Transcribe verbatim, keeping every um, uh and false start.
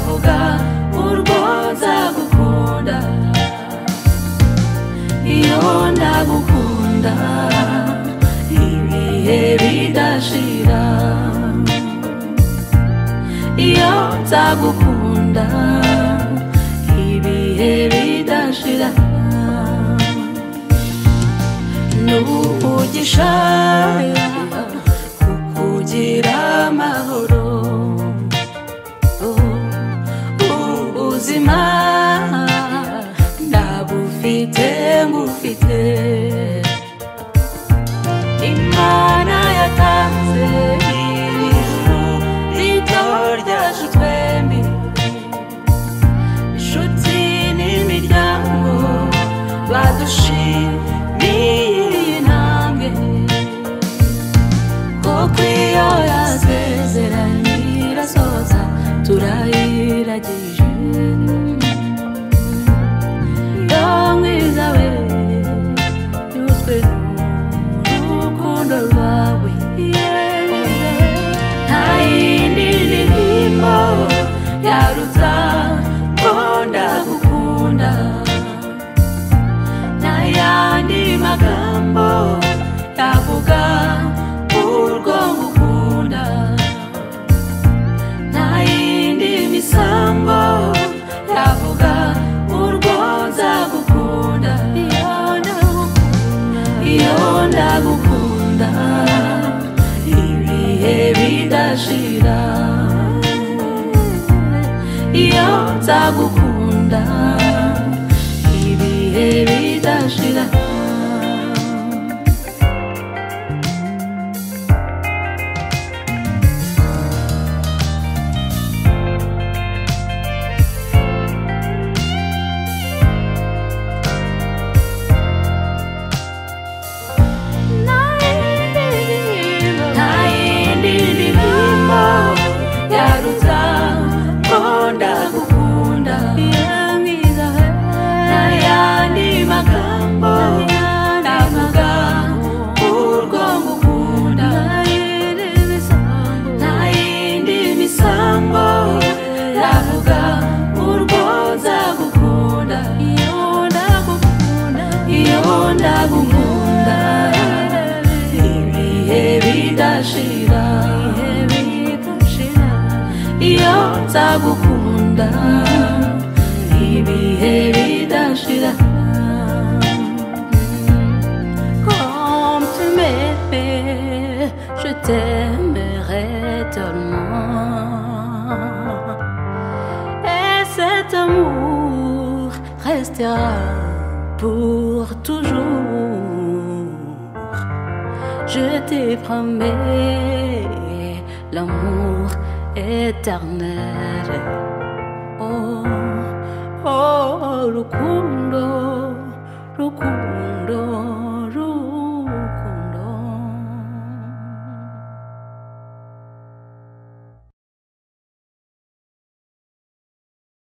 yavuga urwo nzagukunda iyo ndagukunda ibihe bidashira iyo nzagukunda ibihe bidashira n'umugisha kukugira amahoro ubuzima ndabufite ngufite Imana yatanze ijuru rito ryacu twembi inshuti n'imiryango badushimiye intambwe kuko iyo yasezeranye irasoza turayiragije yo mwiza we yuzwe n'urukundo rwawe nta yindi ndirimbo yaruta ko ndagukunda nta yandi magambo yavuga urwo ngukunda nta yindi misambo yavuga urwo nzagukunda iyo ndagukunda ibihe bidashira iyo nzagukunda ibihe bidashira ndagukunda ibihe bidashira iyo nzagukunda ibihe bidashira comme tu m'aimais je t'aimerai tellement et cet amour restera pour toujours. Je te promets l'amour éternel. Oh, oh, Rukundo, Rukundo.